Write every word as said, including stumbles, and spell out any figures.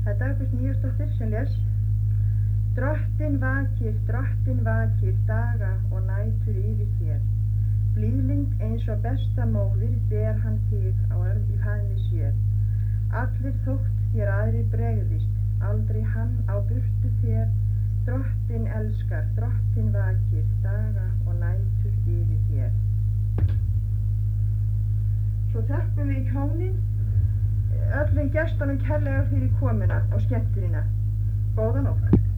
Það er Dagbjört Níelsdóttir sem les. Drottinn vakir, drottinn vakir, daga og nætur yfir þér. Blíðlynd eins og besta móðir ber hann þig á örm í faðmi sér. Allir þótt þér aðrir bregðist, aldrei hann á burtu þér. Drottinn elskar, drottinn vakir, daga og nætur yfir þér. Svo þökkum við í hjónin öllum gestunum kærlega fyrir komuna og skemmtunina. Góða nótt.